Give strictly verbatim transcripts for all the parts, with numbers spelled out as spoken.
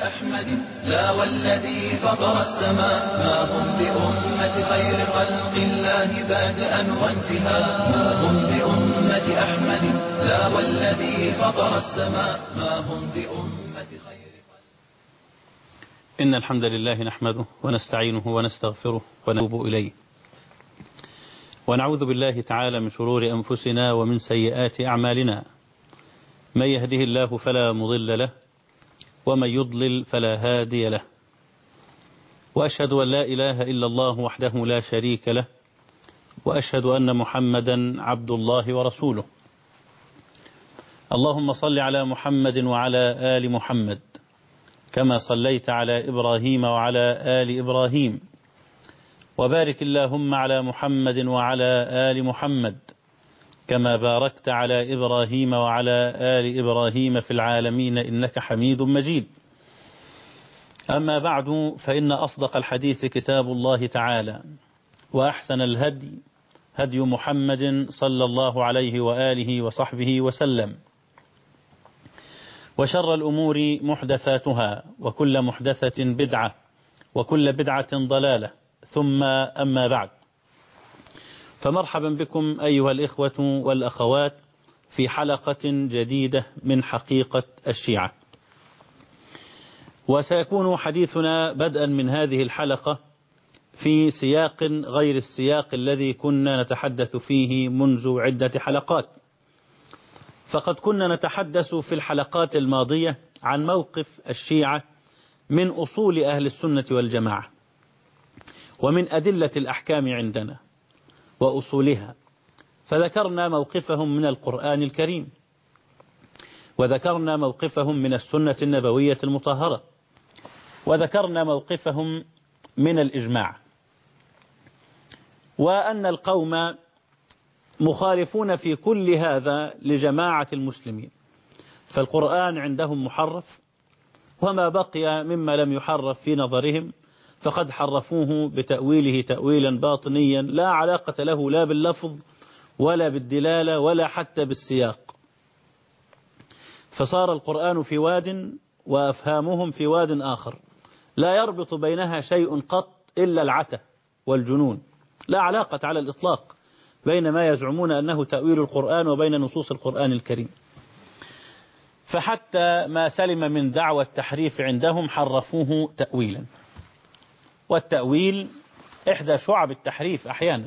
أحمد لا والذي فطر السماء ما هم بأمة خير خلق الله بادئا وانتهاء ما هم بأمة أحمد لا والذي فطر السماء ما هم بأمة خير خلق. إن الحمد لله نحمده ونستعينه ونستغفره ونتوب إليه ونعوذ بالله تعالى من شرور أنفسنا ومن سيئات أعمالنا. من يهده الله فلا مضل له ومن يضلل فلا هادي له، وأشهد أن لا إله إلا الله وحده لا شريك له، وأشهد أن محمدا عبد الله ورسوله. اللهم صل على محمد وعلى آل محمد كما صليت على إبراهيم وعلى آل إبراهيم، وبارك اللهم على محمد وعلى آل محمد كما باركت على إبراهيم وعلى آل إبراهيم في العالمين إنك حميد مجيد. أما بعد، فإن أصدق الحديث كتاب الله تعالى، وأحسن الهدي هدي محمد صلى الله عليه وآله وصحبه وسلم، وشر الأمور محدثاتها، وكل محدثة بدعة، وكل بدعة ضلالة، ثم أما بعد، فمرحبا بكم أيها الإخوة والأخوات في حلقة جديدة من حقيقة الشيعة. وسيكون حديثنا بدءا من هذه الحلقة في سياق غير السياق الذي كنا نتحدث فيه منذ عدة حلقات. فقد كنا نتحدث في الحلقات الماضية عن موقف الشيعة من أصول أهل السنة والجماعة، ومن أدلة الأحكام عندنا وأصولها، فذكرنا موقفهم من القرآن الكريم، وذكرنا موقفهم من السنة النبوية المطهرة، وذكرنا موقفهم من الإجماع، وأن القوم مخالفون في كل هذا لجماعة المسلمين، فالقرآن عندهم محرف، وما بقي مما لم يحرف في نظرهم فقد حرفوه بتأويله تأويلا باطنيا لا علاقة له لا باللفظ ولا بالدلالة ولا حتى بالسياق. فصار القرآن في واد وأفهامهم في واد آخر لا يربط بينها شيء قط إلا العته والجنون، لا علاقة على الإطلاق بين ما يزعمون أنه تأويل القرآن وبين نصوص القرآن الكريم. فحتى ما سلم من دعوى التحريف عندهم حرفوه تأويلا، والتأويل إحدى شعب التحريف أحيانا.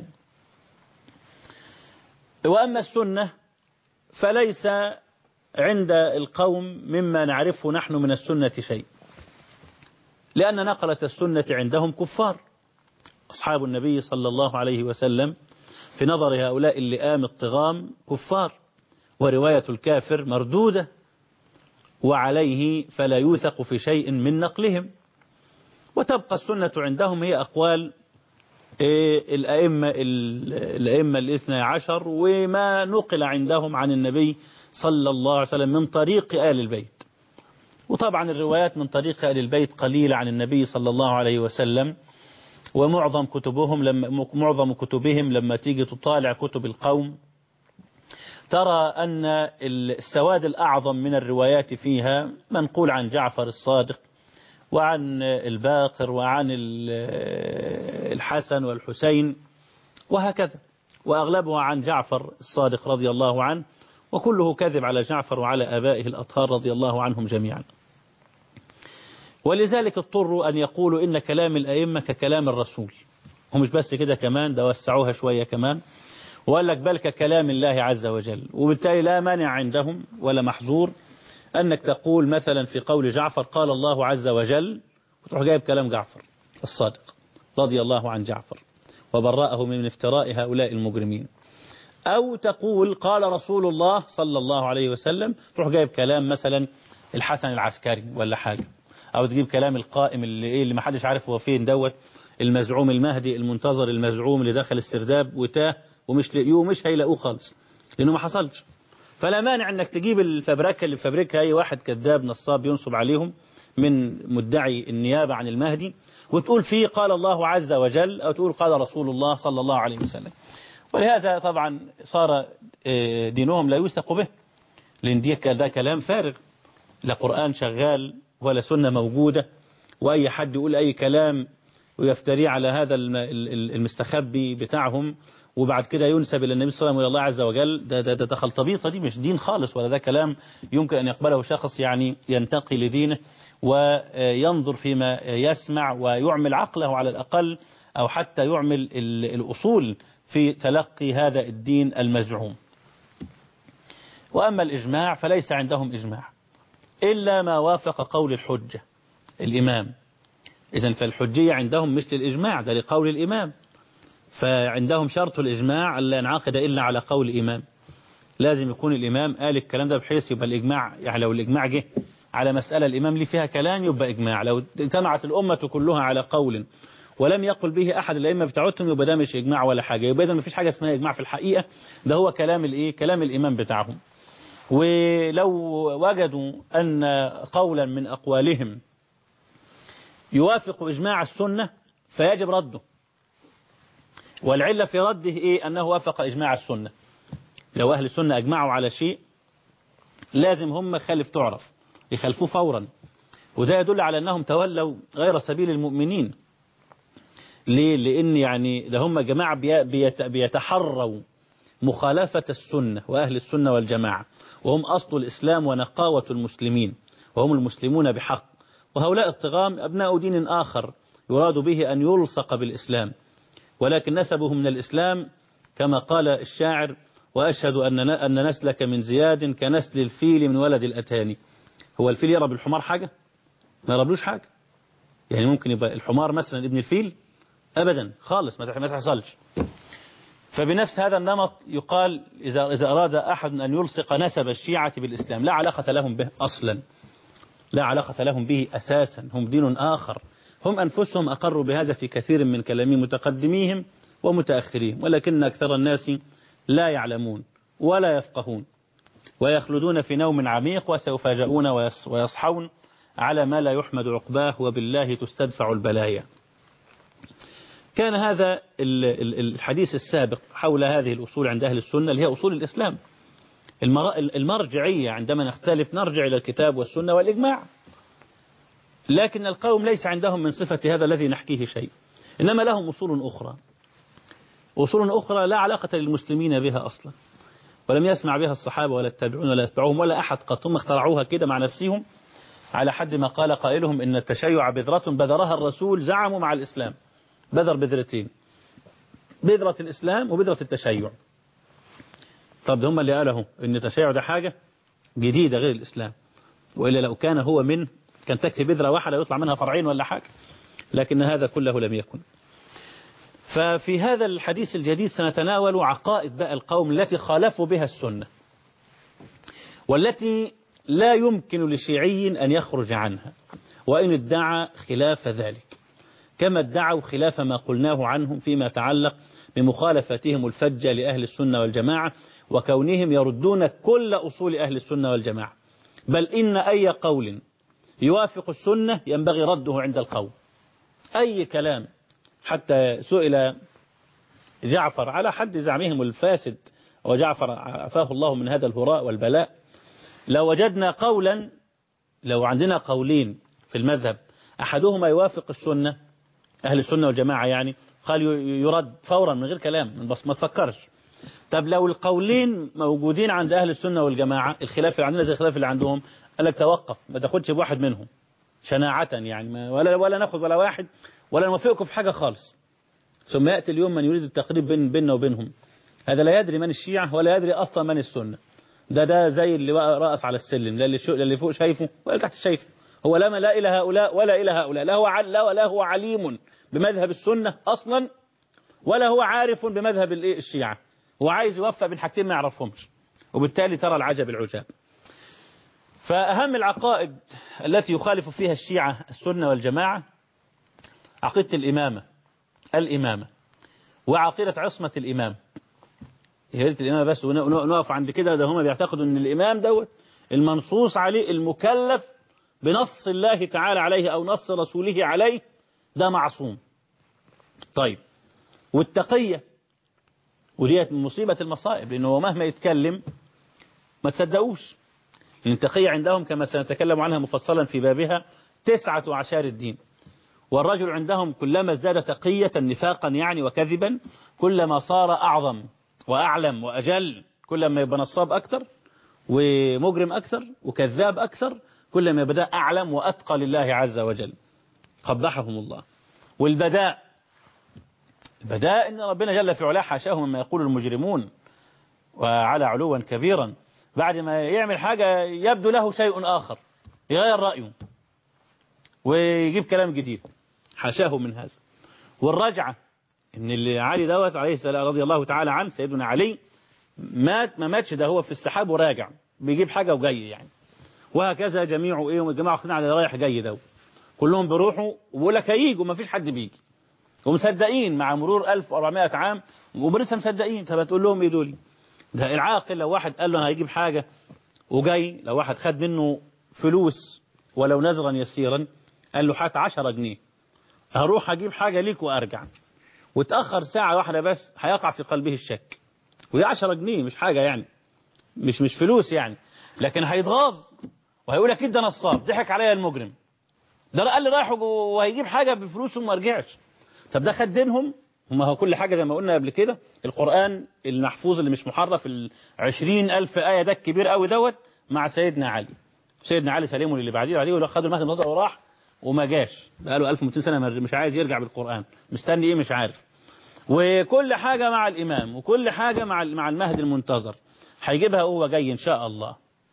وأما السنة فليس عند القوم مما نعرفه نحن من السنة شيء، لأن نقلة السنة عندهم كفار. أصحاب النبي صلى الله عليه وسلم في نظر هؤلاء اللئام الطغام كفار، ورواية الكافر مردودة، وعليه فلا يوثق في شيء من نقلهم. وتبقى السنة عندهم هي أقوال الأئمة الأئمة الاثنى عشر، وما نقل عندهم عن النبي صلى الله عليه وسلم من طريق آل البيت. وطبعا الروايات من طريق آل البيت قليلة عن النبي صلى الله عليه وسلم، ومعظم كتبهم لما معظم كتبهم لما تيجي تطالع كتب القوم ترى أن السواد الأعظم من الروايات فيها منقول عن جعفر الصادق وعن الباقر وعن الحسن والحسين وهكذا، وأغلبها عن جعفر الصادق رضي الله عنه، وكله كذب على جعفر وعلى آبائه الأطهار رضي الله عنهم جميعا. ولذلك اضطروا أن يقولوا إن كلام الأئمة ككلام الرسول، ومش بس كده كمان، ده وسعوها شوية كمان وقال لك بل ككلام الله عز وجل. وبالتالي لا مانع عندهم ولا محظور أنك تقول مثلا في قول جعفر قال الله عز وجل، وتروح جايب كلام جعفر الصادق رضي الله عن جعفر وبرأه من افتراء هؤلاء المجرمين، أو تقول قال رسول الله صلى الله عليه وسلم، تروح جايب كلام مثلا الحسن العسكري ولا حاجة، أو تجيب كلام القائم اللي إيه اللي ما حدش عارف هو فين، دوت المزعوم المهدي المنتظر المزعوم اللي دخل السرداب وتاه ومش لاقيوه، مش هيلاقوه خالص لأنه ما حصلش. فلا مانع أنك تجيب الفبركة اللي فبركها أي واحد كذاب نصاب ينصب عليهم من مدعي النيابة عن المهدي، وتقول فيه قال الله عز وجل، أو تقول قال رسول الله صلى الله عليه وسلم. ولهذا طبعا صار دينهم لا يوثق به، لأن ده كلام فارغ، لا قرآن شغال ولا سنة موجودة، وأي حد يقول أي كلام ويفتري على هذا المستخبي بتاعهم وبعد كده ينسب إلى النبي صلى الله عليه وسلم وإلى الله عز وجل، ده, ده, ده تخلطبيطة، دي مش دين خالص، ولا ده كلام يمكن أن يقبله شخص يعني ينتقي لدينه وينظر فيما يسمع ويعمل عقله على الأقل، أو حتى يعمل الأصول في تلقي هذا الدين المزعوم. وأما الإجماع فليس عندهم إجماع إلا ما وافق قول الحجة الإمام. إذن فالحجية عندهم مش للإجماع، ده لقول الإمام. فعندهم شرط الإجماع لا ينعقد إلا على قول الإمام، لازم يكون الإمام قال الكلام ده بحيث يبقى الإجماع، يعني لو الإجماع جه على مسألة الإمام ليه فيها كلام يبقى إجماع. لو اجتمعت الأمة كلها على قول ولم يقل به أحد الأئمة بتاعتهم يبقى ده مش إجماع ولا حاجة، يبقى ده ما فيش حاجة اسمها إجماع في الحقيقة، ده هو كلام الإيه؟ كلام الإمام بتاعهم. ولو وجدوا أن قولا من أقوالهم يوافق إجماع السنة فيجب رده. والعلة في رده إيه؟ أنه وافق إجماع السنة. لو أهل السنة أجمعوا على شيء لازم هم خالف تعرف يخالفوه فورا، وده يدل على أنهم تولوا غير سبيل المؤمنين. ليه؟ لأن يعني ده هم جماعة بيتحروا مخالفة السنة وأهل السنة والجماعة، وهم أصل الإسلام ونقاوة المسلمين، وهم المسلمون بحق. وهؤلاء الطغام أبناء دين آخر يراد به أن يلصق بالإسلام، ولكن نسبه من الإسلام كما قال الشاعر: وأشهد أن أن نسلك من زياد كنسل الفيل من ولد الأتاني. هو الفيل يرى بالحمار حاجة؟ ما يربلوش حاجة. يعني ممكن يبقى الحمار مثلا ابن الفيل؟ أبدا خالص، ما تحصلش. فبنفس هذا النمط يقال إذا إذا أراد أحد أن يلصق نسب الشيعة بالإسلام، لا علاقة لهم به أصلا، لا علاقة لهم به أساسا، هم دين آخر. هم أنفسهم أقروا بهذا في كثير من كلام متقدميهم ومتأخرين، ولكن أكثر الناس لا يعلمون ولا يفقهون، ويخلدون في نوم عميق وسيفاجؤون ويصحون على ما لا يحمد عقباه، وبالله تستدفع البلايا. كان هذا الحديث السابق حول هذه الأصول عند أهل السنة اللي هي أصول الإسلام، المرجعية. عندما نختلف نرجع إلى الكتاب والسنة والإجماع. لكن القوم ليس عندهم من صفة هذا الذي نحكيه شيء، إنما لهم أصول أخرى، أصول أخرى لا علاقة للمسلمين بها أصلا، ولم يسمع بها الصحابة ولا التابعون ولا يتبعوهم ولا أحد قط، هم اخترعوها كده مع نفسهم، على حد ما قال قائلهم إن التشيع بذرة بذرها الرسول، زعموا مع الإسلام بذر بذرتين، بذرة الإسلام وبذرة التشيع. طب هم اللي قالوا إن التشيع ده حاجة جديدة غير الإسلام، وإلا لو كان هو من كان تكفي بذرة واحدة يطلع منها فرعين ولا حاجة، لكن هذا كله لم يكن. ففي هذا الحديث الجديد سنتناول عقائد بقى القوم التي خالفوا بها السنة، والتي لا يمكن لشيعي أن يخرج عنها وإن ادعى خلاف ذلك، كما ادعوا خلاف ما قلناه عنهم فيما يتعلق بمخالفتهم الفجة لأهل السنة والجماعة، وكونهم يردون كل أصول أهل السنة والجماعة، بل إن أي قول يوافق السنة ينبغي رده عند القوم. أي كلام، حتى سئل جعفر على حد زعمهم الفاسد، وجعفر عفاه الله من هذا الهراء والبلاء، لو وجدنا قولا، لو عندنا قولين في المذهب أحدهما يوافق السنة أهل السنة والجماعة يعني، قال يرد فورا من غير كلام، بس ما تفكرش. طب لو القولين موجودين عند أهل السنة والجماعة، الخلاف اللي عندنا زي الخلاف اللي عندهم، قال لك توقف، ما تاخدش بواحد منهم شناعة يعني، ولا ولا ناخد ولا واحد ولا نوافقكم في حاجة خالص. ثم يأتي اليوم من يريد التقريب بين بيننا وبينهم، هذا لا يدري من الشيعة ولا يدري أصلا من السنة، ده ده زي اللي رأس على السلم، لا اللي, اللي فوق شايفه ولا تحت شايفه، هو لا لا إلى هؤلاء ولا إلى هؤلاء، لا هو لا ولا هو عليم بمذهب السنة أصلا، ولا هو عارف بمذهب الشيعة، هو عايز يوفق بين حاجتين ما يعرفهمش، وبالتالي ترى العجب العجاب. فأهم العقائد التي يخالف فيها الشيعة السنة والجماعة عقيدة الإمامة، الإمامة وعقيدة عصمة الإمام، هي الإمامة بس، ونقف عند كده. ده هم بيعتقدوا أن الإمام دوت المنصوص عليه المكلف بنص الله تعالى عليه أو نص رسوله عليه، ده معصوم. طيب، والتقية، وديت مصيبة المصائب، لأنه مهما يتكلم ما تصدقوش، التقية عندهم كما سنتكلم عنها مفصلا في بابها تسعة عشر الدين. والرجل عندهم كلما ازداد تقية نفاقا يعني وكذبا كلما صار أعظم وأعلم وأجل، كلما يبقى نصاب أكثر ومجرم أكثر وكذاب أكثر، كلما يبدأ أعلم وأتقى لله عز وجل. قبحهم الله. والبداء، البداء إن ربنا جل في علاه حاشاه مما يقول المجرمون وعلى علوا كبيرا، بعد ما يعمل حاجة يبدو له شيء آخر يغير رأيه ويجيب كلام جديد، حاشاه من هذا. والرجعة إن اللي علي دوت عليه السلام رضي الله تعالى عنه سيدنا علي مات ما ماتش، ده هو في السحاب وراجع بيجيب حاجة وجاي يعني. وهكذا جميع ايه الجماعة واخدين على رايح جاي ده، كلهم بيروحوا وبيقول لك هيجوا ما فيش حد بيجي، ومصدقين مع مرور ألف وأربعمائة عام ولسه مصدقين. طب هتقول لهم ايه دول؟ ده العاقل لو واحد قال له هيجيب حاجة وجاي، لو واحد خد منه فلوس ولو نذرا يسيرا قال له هات عشرة جنيه هروح اجيب حاجة ليك وارجع، وتأخر ساعة واحدة بس هيقع في قلبه الشك، وهي عشرة جنيه مش حاجة يعني، مش مش فلوس يعني، لكن هيتغاظ وهيقول لك ده نصاب ضحك عليا المجرم، ده قال لي رايح وهيجيب حاجة بفلوسهم وما رجعش. طب ده خد دينهم هم، هو كل حاجة زي ما قلنا قبل كده. القرآن المحفوظ اللي مش محرف العشرين ألف آية ده الكبير قوي دوت مع سيدنا علي. سيدنا علي سليمه اللي بعديه عليه، ولو خدوا المهد المنتظر وراح وما جاش بقاله ألف ومئتين سنة مش عايز يرجع بالقرآن، مستني ايه مش عارف. وكل حاجة مع الإمام وكل حاجة مع مع المهد المنتظر هيجيبها هو جاي إن شاء الله.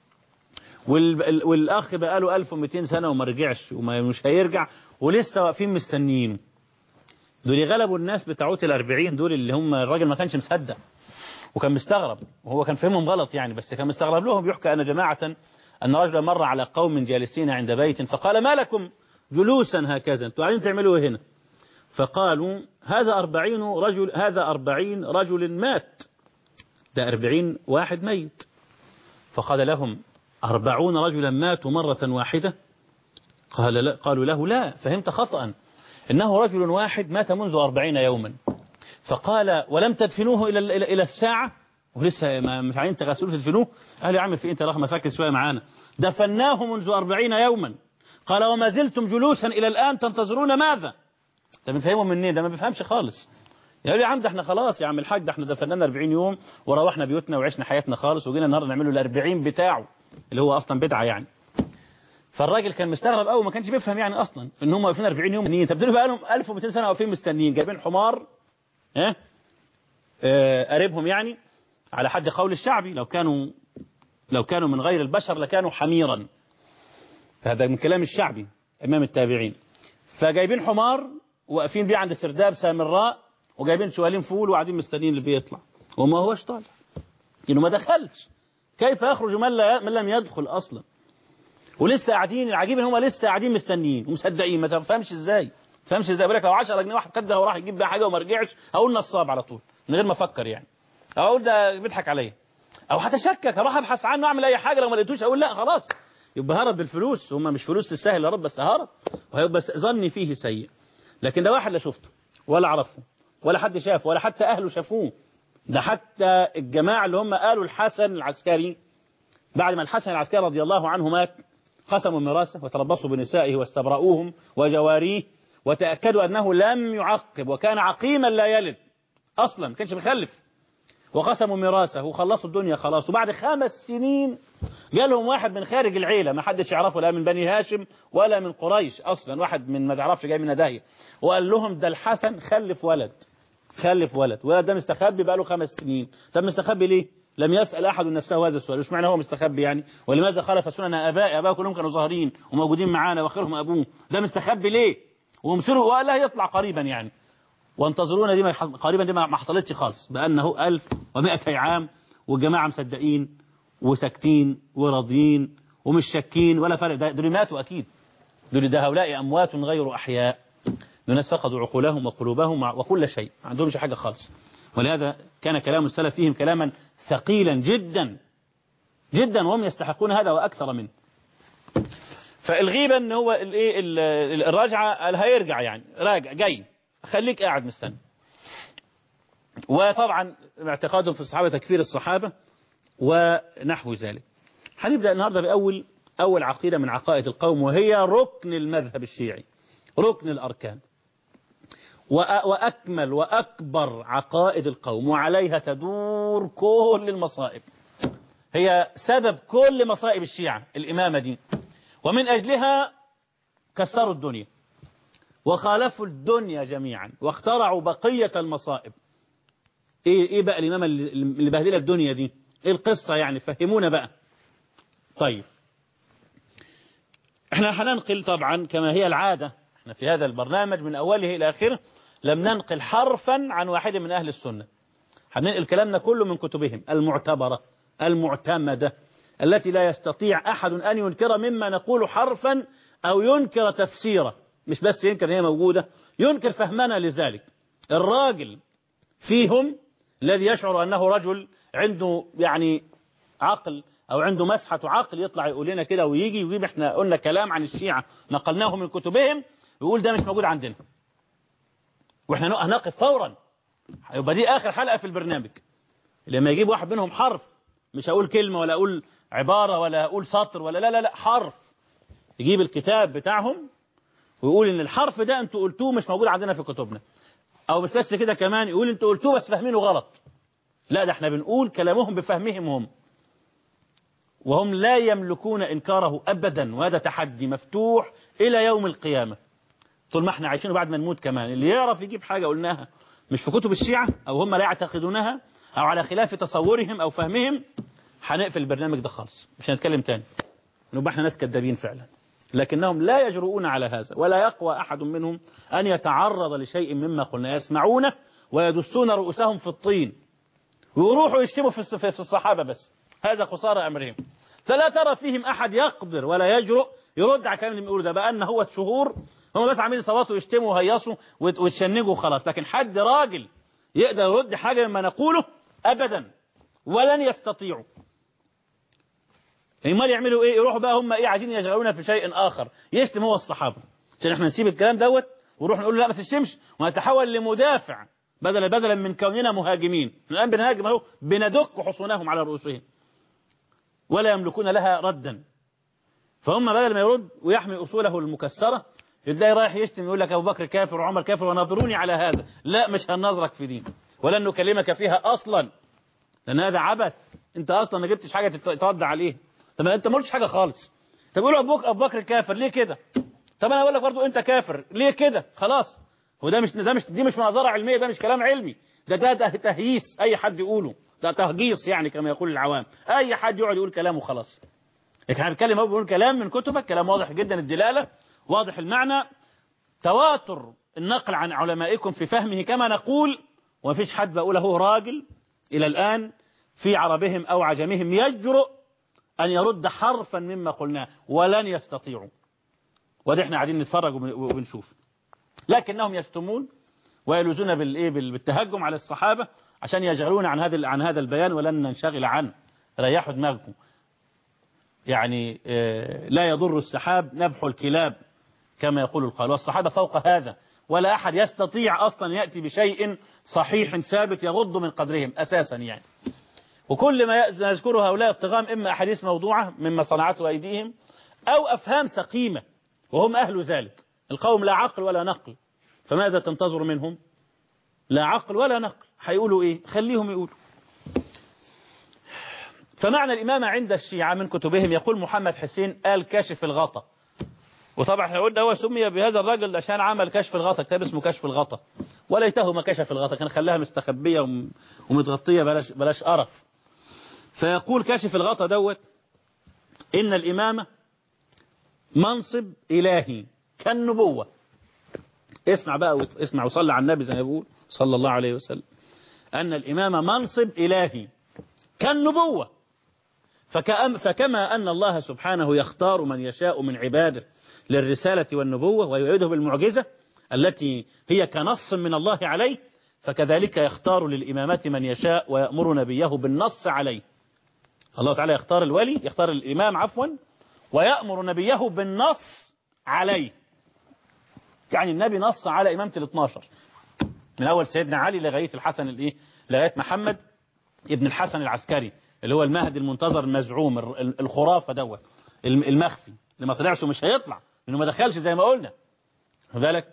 والأخ بقاله ألف ومئتين سنة وما رجعش ومش هيرجع ولسه واقفين مستنيين. دول غلبوا الناس بتاعوت الأربعين دول اللي هم الراجل ما كانش مصدق وكان مستغرب، وهو كان فهمهم غلط يعني، بس كان مستغرب لهم. يحكى أن جماعة أن رجلا مر على قوم جالسين عند بيت فقال ما لكم جلوسا هكذا، انتوا قاعدين تعملوا هنا؟ فقالوا هذا أربعين رجل هذا أربعين رجل مات، ده أربعين واحد ميت. فقال لهم أربعون رجلا ماتوا مرة واحدة؟ قال لا. قالوا له لا فهمت خطأ، إنه رجل واحد مات منذ أربعين يوما. فقال ولم تدفنوه إلى إلى إلى الساعة؟ ولسه مش عايزين تغسلوه تدفنوه؟ قال يا عم في انت رغم مساكن شوية معانا، دفناه منذ أربعين يوما. قال وما زلتم جلوسا إلى الآن تنتظرون ماذا؟ ده بنفهمه منين؟ ده ما بيفهمش خالص. يقول يا عم ده احنا خلاص يا عم الحاج، ده احنا دفننا أربعين يوم وروحنا بيوتنا وعشنا حياتنا خالص، وجينا النهارده نعمله الأربعين بتاعه اللي هو اصلا بدعه يعني. فالراجل كان مستغرب قوي، ما كانش بيفهم يعني اصلا ان هم واقفين أربعين يوم مستنيين. طب دول بقى لهم ألف ومئتين سنه واقفين مستنيين، جايبين حمار ها اه قريبهم يعني، على حد قول الشعبي لو كانوا لو كانوا من غير البشر لكانوا حميرا، هذا من كلام الشعبي امام التابعين. فجايبين حمار واقفين بيه عند سرداب سامراء، وجايبين شوالين فول وقاعدين مستنيين اللي بيطلع وما هوش طالع، انه ما دخلش. كيف يخرج من, لا من لم يدخل اصلا؟ ولسه قاعدين، العجيب ان هم لسه قاعدين مستنيين ومصدقين. ما تفهمش ازاي، ما تفهمش ازاي. بقول لك لو عشرة جنيه واحد خدها وراح يجيب بيها حاجه وما رجعش هقول نصاب على طول من غير ما افكر يعني، او اقول ده بيضحك عليا، او هتشكك اروح ابحث عنه اعمل اي حاجه، لو ما لقيتوش اقول لا خلاص يبقى هرب بالفلوس. هم مش فلوس تستاهل يا رب بس هرب، وهيبقى ظني فيه سيء. لكن ده واحد لا شفته ولا عرفه ولا حد شافه ولا حتى اهله شافوه. ده حتى الجماعه اللي هم قالوا الحسن العسكري بعد ما الحسن العسكري رضي الله عنه مات قسموا ميراثه وتربصوا بنسائه واستبرؤوهم وجواريه، وتأكدوا أنه لم يعقب وكان عقيما لا يلد أصلا، ما كانش بيخلف، وقسموا ميراثه وخلصوا الدنيا خلاص. وبعد خمس سنين جالهم واحد من خارج العيلة ما حدش يعرفه لا من بني هاشم ولا من قريش أصلا، واحد من ما تعرفش جاي من داهية، وقال لهم ده الحسن خلف ولد خلف ولد ولد ده مستخبي بقاله خمس سنين. طب مستخبي ليه؟ لم يسأل أحد نفسه هذا السؤال، وش معنى هو مستخبي يعني؟ ولماذا خلف سنن آباء آباء كلهم كانوا ظاهرين وموجودين معانا وآخرهم أبوه، ده مستخبي ليه؟ ومصيره ولا يطلع قريبا يعني، وانتظرونا دي ما قريبا دي ما حصلتش خالص، بأنه ألف ومائتي عام والجماعة مصدقين وساكتين وراضيين ومش شاكين ولا فرق. دول ماتوا أكيد، دول ده هؤلاء أموات غير أحياء، الناس فقدوا عقولهم وقلوبهم وكل شيء، ما عندهمش حاجة خالص. ولهذا كان كلام السلف فيهم كلاما ثقيلا جدا جدا، وهم يستحقون هذا وأكثر منه. فالغيبة ان هو الايه الراجعة هيرجع يعني راجع جاي، خليك قاعد مستني. وطبعا اعتقادهم في الصحابة تكفير الصحابة ونحو ذلك. هنبدأ النهاردة بأول أول عقيدة من عقائد القوم، وهي ركن المذهب الشيعي، ركن الأركان، وأكمل وأكبر عقائد القوم، وعليها تدور كل المصائب، هي سبب كل مصائب الشيعة الإمامة دي، ومن أجلها كسروا الدنيا وخالفوا الدنيا جميعا واخترعوا بقية المصائب. إيه, إيه بقى الإمامة اللي بهدلت الدنيا دي؟ إيه القصة يعني؟ فهمونا بقى. طيب احنا هننقل طبعا كما هي العادة، احنا في هذا البرنامج من أوله إلى آخره لم ننقل حرفا عن واحد من أهل السنة، هننقل كلامنا كله من كتبهم المعتبرة المعتمدة التي لا يستطيع أحد أن ينكر مما نقول حرفا أو ينكر تفسيره، مش بس ينكر هي موجودة، ينكر فهمنا لذلك. الراجل فيهم الذي يشعر أنه رجل عنده يعني عقل أو عنده مسحة عقل يطلع يقول لنا كده ويجي ويجيب احنا قلنا كلام عن الشيعة نقلناه من كتبهم ويقول ده مش موجود عندنا، واحنا هنقف فورا. يبقى دي آخر حلقة في البرنامج لما يجيب واحد منهم حرف، مش هقول كلمة ولا أقول عبارة ولا أقول سطر ولا لا لا لا حرف، يجيب الكتاب بتاعهم ويقول إن الحرف ده أنتوا قلتوه مش موجود عندنا في كتبنا، أو مش بس كده كمان يقول أنتوا قلتوه بس فاهمينه غلط. لا، ده احنا بنقول كلامهم بفهمهم هم، وهم لا يملكون إنكاره أبدا، وهذا تحدي مفتوح إلى يوم القيامة طول ما احنا عايشين بعد ما نموت كمان. اللي يعرف يجيب حاجة قلناها مش في كتب الشيعة أو هم لا يعتقدونها أو على خلاف تصورهم أو فهمهم، هنقفل البرنامج ده خالص، مش هنتكلم تاني، نبقى احنا ناس كذابين فعلا. لكنهم لا يجرؤون على هذا، ولا يقوى أحد منهم أن يتعرض لشيء مما قلنا، يسمعونه ويدسون رؤوسهم في الطين ويروحوا يشتموا في الصحابة بس، هذا قصارى أمرهم. فلا ترى فيهم أحد يقدر ولا يجرؤ يرد على الكلام اللي بيقوله ده، بقى أن هو شهور هم بس عاملين صواتوا ويشتموا ويهيصوا ويتشنجوا خلاص، لكن حد راجل يقدر يرد حاجة مما نقوله أبدا ولن يستطيعوا. امال يعملوا ايه؟ يروحوا بقى هم ايه عايزين يشغلونا في شيء اخر، يشتم هو الصحابه عشان احنا نسيب الكلام دوت ونروح نقول له لا ما تشتمش، ونتحول لمدافع بدلا بدلا من كوننا مهاجمين. الان بنهاجم اهو، بندق حصونهم على رؤوسهم ولا يملكون لها ردا. فهم بدل ما يرد ويحمي اصوله المكسره تلاقي رايح يشتم يقول لك ابو بكر كافر وعمر كافر وناظروني على هذا. لا، مش هننظرك في دين ولن نكلمك فيها اصلا، لان هذا عبث، انت اصلا ما جبتش حاجه ترد عليه. طب انت ما قلتش حاجه خالص، طب قول ابوك ابو بكر كافر ليه كده؟ طب انا اقول لك برضه انت كافر ليه كده؟ خلاص، هو ده مش ده مش دي مش مناظره علميه، ده مش كلام علمي، ده ده تهييس اي حد يقوله، ده تهجيص يعني كما يقول العوام، اي حد يقعد يقول كلامه خلاص. لكن احنا بنتكلم اهو بنقول كلام من كتبك، كلام واضح جدا الدلاله، واضح المعنى، تواتر النقل عن علمائكم في فهمه كما نقول، ومفيش حد بقوله هو راجل الى الان في عربهم او عجمهم يجرؤ أن يرد حرفا مما قلناه، ولن يستطيعوا. وده احنا قاعدين نتفرج وبنشوف، لكنهم يشتمون ويلوزون بالايه بالتهجم على الصحابة عشان يشغلون عن هذا عن هذا البيان، ولن ننشغل عنه. ريحوا دماغكم، يعني اه لا يضر السحاب نبح الكلاب كما يقول القائل، والصحابة فوق هذا، ولا أحد يستطيع أصلا يأتي بشيء صحيح ثابت يغض من قدرهم أساسا يعني. وكل ما يذكره هؤلاء الطغام إما أحاديث موضوعة مما صنعته أيديهم أو أفهام سقيمة، وهم أهل ذلك. القوم لا عقل ولا نقل، فماذا تنتظر منهم؟ لا عقل ولا نقل، هيقولوا إيه؟ خليهم يقولوا. فمعنى الإمامة عند الشيعة من كتبهم يقول محمد حسين آل كاشف الغطا، وطبعا احنا قلنا هو سمي بهذا الرجل عشان عمل كشف الغطا، كتاب اسمه كشف الغطا، وليته ما كشف الغطا، كان خلاها مستخبية ومتغطية، بلاش بلاش قرف. فيقول كاشف الغطا دوت إن الإمامة منصب إلهي كالنبوة. اسمع بقى، اسمع وصلي على النبي زي ما يقول صلى الله عليه وسلم، أن الإمامة منصب إلهي كالنبوة. فكما أن الله سبحانه يختار من يشاء من عباده للرسالة والنبوة ويعيده بالمعجزة التي هي كنص من الله عليه، فكذلك يختار للإمامة من يشاء ويأمر نبيه بالنص عليه. الله تعالى يختار الولي، يختار الإمام عفوا، ويأمر نبيه بالنص عليه. يعني النبي نص على إمامة الاثناشر من أول سيدنا علي لغاية الحسن الإيه، لغاية محمد ابن الحسن العسكري اللي هو المهدي المنتظر المزعوم الخرافة دوت المخفي اللي ما طلعش ومش هيطلع لأنه ما دخلش زي ما قلنا بالك.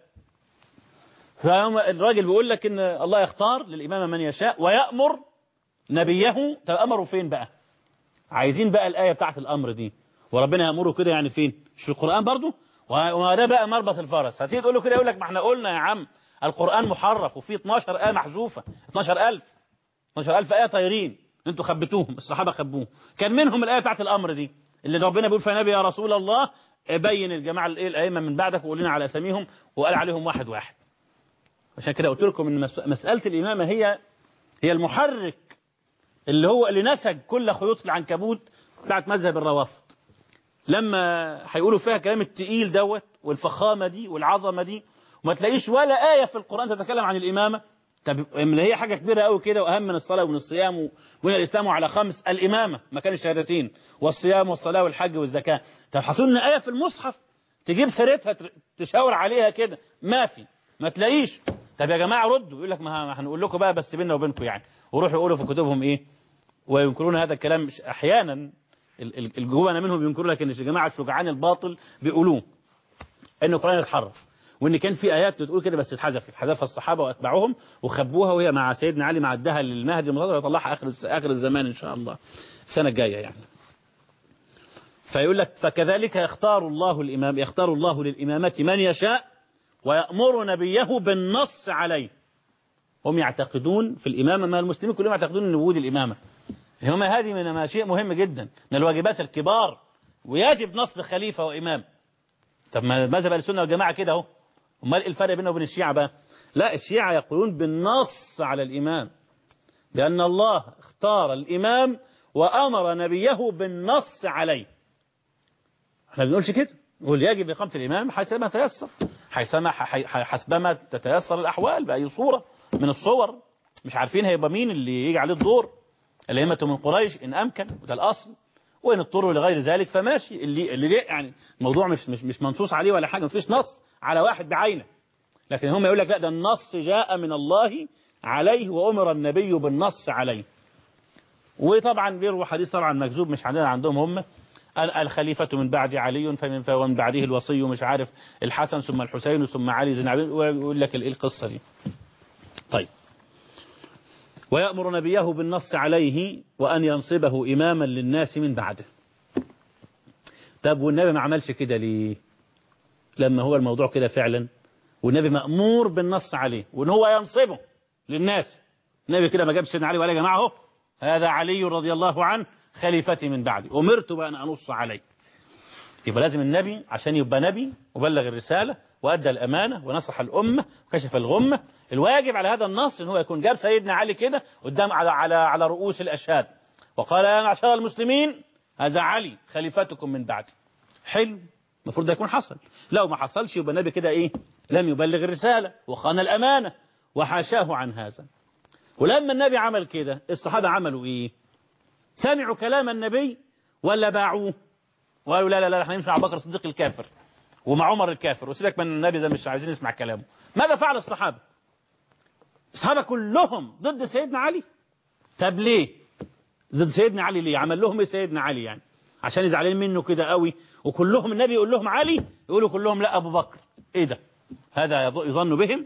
فالراجل بيقول لك إن الله يختار للإمامة من يشاء ويأمر نبيه. طب أمره فين بقى؟ عايزين بقى الآية بتاعت الأمر دي، وربنا يأمره كده يعني فين؟ مش في القرآن برضو؟ وده بقى مربط الفرس. هتيجي تقول له كده يقول لك ما احنا قلنا يا عم القرآن محرف وفيه اتناشر آية محذوفة، اتناشر ألف اتناشر ألف آية طايرين انتوا خبيتوهم، الصحابة خبوهم. كان منهم الآية بتاعت الأمر دي اللي ربنا بيقول فنبي يا رسول الله بين الجماعة الأئمة من بعدك وقول لنا على أساميهم وقال عليهم واحد واحد. عشان كده قلت لكم ان مسألة الإمامة هي هي المحرك اللي هو اللي نسج كل خيوط العنكبوت بتاعت مذهب الروافض. لما هيقولوا فيها كلام التقيل دوت والفخامة دي والعظمة دي وما تلاقيش ولا آية في القرآن تتكلم عن الإمامة. طب اللي هي حاجة كبيرة قوي كده وأهم من الصلاة ومن الصيام ومن الإسلام على خمس، الإمامة مكان الشهادتين والصيام والصلاة والحج والزكاة. طب حطوا لنا آية في المصحف تجيب سيرتها تشاور عليها كده، ما في، ما تلاقيش. طب يا جماعة ردوا. يقول لك ما هنقول لكم بقى بس بيننا وبينكم يعني، وروحوا يقولوا في كتبهم إيه وينكرون هذا الكلام. أحيانا الجوانا منهم ينكروا، لكن الجماعة الشجعان الباطل بيقولوه إن القرآن اتحرف وإن كان في آيات بتقول كده بس اتحذفت، حذفها الصحابة وأتباعهم وخبوها وهي مع سيدنا علي معدها للمهدي المنتظر ويطلعها آخر آخر الزمان إن شاء الله السنة الجاية يعني. فيقول لك فكذلك يختار الله الإمام يختار الله للإمامة من يشاء ويأمر نبيه بالنص عليه. هم يعتقدون في الإمامة، ما المسلمين كلهم يعتقدون أن وجود الإمامة الإمامة هذه من ما شيء مهم جدا من الواجبات الكبار ويجب نصب خليفة وإمام. طب ما مذهب السنة والجماعة كده اهو. امال الفرق بينه وبين الشيعة بقى؟ لا، الشيعة يقولون بالنص على الإمام لأن الله اختار الإمام وأمر نبيه بالنص عليه. احنا بنقولش كده، نقول يجب إقامة الإمام حسب تيسر، حسبما تتيسر الأحوال بأي صورة من الصور. مش عارفين هيبقى مين اللي يجي عليه الدور، الأئمة من قريش إن أمكن وده الأصل، وإن اضطروا لغير ذلك فماشي. اللي اللي يعني الموضوع مش مش مش منصوص عليه ولا حاجة، مفيش نص على واحد بعينه، لكن هم يقول لك لا ده النص جاء من الله عليه وأمر النبي بالنص عليه. وطبعا بيروا حديث طبعا مكذوب مش عندنا، عندهم هم الخليفة من بعد علي فمن ومن بعده الوصي مش عارف الحسن ثم الحسين ثم علي زين عبد، ويقول لك ايه القصة دي. طيب ويأمر نبيه بالنص عليه وأن ينصبه إماما للناس من بعده. طب والنبي ما عملش كده ليه لما هو الموضوع كده فعلا والنبي مأمور بالنص عليه وان هو ينصبه للناس؟ النبي كده ما جابش سيدنا علي وقال يا جماعه اهو هذا علي رضي الله عنه خليفتي من بعدي أمرت بأن أنص عليه. يبقى لازم النبي عشان يبقى نبي وبلغ الرسالة وأدى الأمانة ونصح الأمة وكشف الغمة، الواجب على هذا النص ان هو يكون جاب سيدنا علي كده قدام على على على رؤوس الأشهاد وقال يا معشر المسلمين هذا علي خليفتكم من بعدي. حلو، المفروض ده يكون حصل. لو ما حصلش يبقى النبي كده ايه؟ لم يبلغ الرسالة وخان الأمانة وحاشاه عن هذا. ولما النبي عمل كده الصحابة عملوا ايه؟ سمعوا كلام النبي ولا باعوه وقالوا لا لا لا احنا نمشي مع بكر الصديق الكافر ومع عمر الكافر وسيبك من النبي ده مش عايزين نسمع كلامه؟ ماذا فعل الصحابة؟ الصحابة كلهم ضد سيدنا علي. طب ليه ضد سيدنا علي؟ ليه عمل لهم ايه سيدنا علي يعني عشان يزعلين منه كده قوي؟ وكلهم النبي يقول لهم علي يقولوا كلهم لا أبو بكر. ايه ده؟ هذا يظن بهم.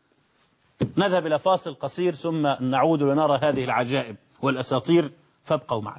نذهب إلى فاصل قصير ثم نعود لنرى هذه العجائب والأساطير، فابقوا معنا.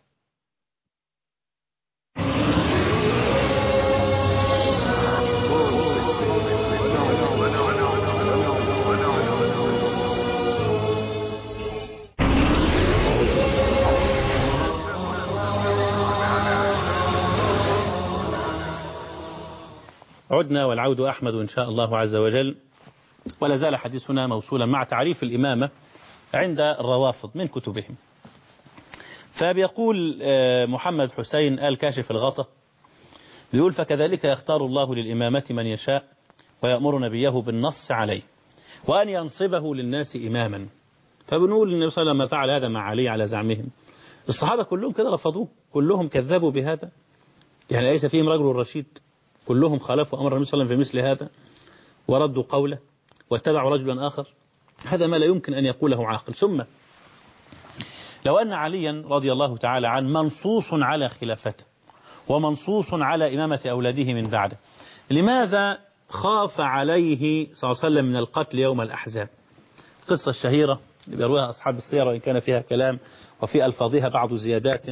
عدنا والعود أحمد إن شاء الله عز وجل، ولا زال حديثنا موصولا مع تعريف الإمامة عند الروافض من كتبهم. فبيقول محمد حسين آل كاشف الغطا بيقول فكذلك يختار الله للإمامة من يشاء ويأمر نبيه بالنص عليه وأن ينصبه للناس إماما. فبنقول النبي صلى الله عليه وسلم فعل هذا مع علي على زعمهم. الصحابة كلهم كده رفضوه، كلهم كذبوا بهذا، يعني ليس فيهم رجل رشيد، كلهم خالفوا أمر النبي صلى الله عليه وسلم في مثل هذا وردوا قوله واتبعوا رجلا آخر. هذا ما لا يمكن أن يقوله عاقل. ثم لو أن عليا رضي الله تعالى عنه منصوص على خلافته ومنصوص على إمامة أولاده من بعده، لماذا خاف عليه صلى الله عليه وسلم من القتل يوم الأحزاب؟ القصة الشهيرة اللي بيرويها أصحاب السيرة وإن كان فيها كلام وفي ألفاظها بعض زيادات.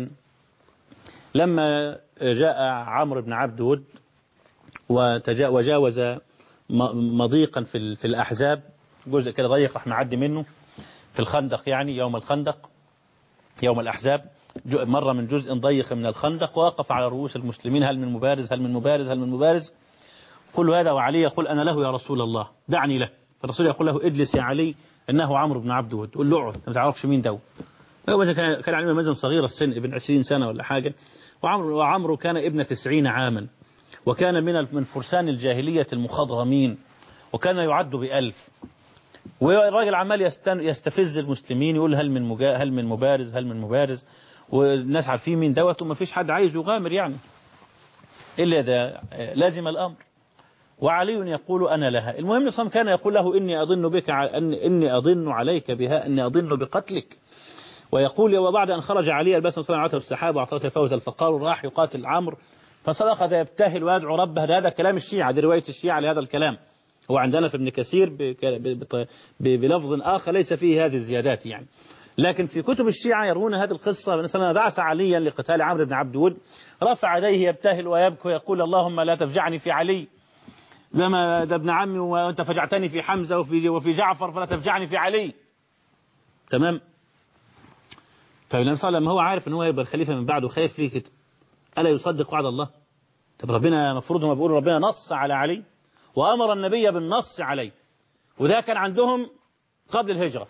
لما جاء عمرو بن عبد ود وجاوز مضيقا في في الأحزاب، جزء كده ضيق راح معدي منه في الخندق، يعني يوم الخندق يوم الأحزاب مر من جزء ضيق من الخندق ووقف على رؤوس المسلمين، هل من مبارز هل من مبارز هل من مبارز، كل هذا وعلي يقول أنا له يا رسول الله دعني له، فالرسول يقول له اجلس يا علي إنه عمرو بن عبد ود، قل له اقعد ما تعرفش مين ده. هو كان علي مازن صغير السن ابن عشرين سنة ولا حاجة، وعمرو وعمرو كان ابن تسعين عاما، وكان من من فرسان الجاهلية المخضرمين، وكان يعد بألف، والراجل عمال يستفز المسلمين يقول هل من مجا... هل من مبارز هل من مبارز، والناس عارفين مين دوت وما فيش حد عايز يغامر يعني إلا ده لازم الأمر. وعلي يقول أنا لها. المهم صم كان يقول له إني أظن بك ع... إني أظن عليك بها إني أظن بقتلك، ويقول وبعد أن خرج علي الباس صلى الله عليه وسلم السحابة وأعطاه فوز الفقار راح يقاتل عمرو، فصدق ذا يبتهل ويدعو ربه. هذا كلام الشيعة، هذه رواية الشيعة لهذا الكلام، هو عندنا في ابن كثير بلفظ آخر ليس فيه هذه الزيادات يعني، لكن في كتب الشيعة يرون هذه القصة. مثلا بعث عليا لقتال عمرو بن عبد ود، رفع يديه يبتهل ويبكي ويقول اللهم لا تفجعني في علي، لما ده ابن عمي وانت فجعتني في حمزة وفي وفي جعفر فلا تفجعني في علي. تمام. فالنبي صلى الله عليه وسلم هو عارف ان هو هيبقى الخليفة من بعده، خايف ليه كده؟ ألا يصدق وعد الله؟ طب ربنا مفروض هم بيقولوا ربنا نص على علي وأمر النبي بالنص عليه، وده كان عندهم قبل الهجرة،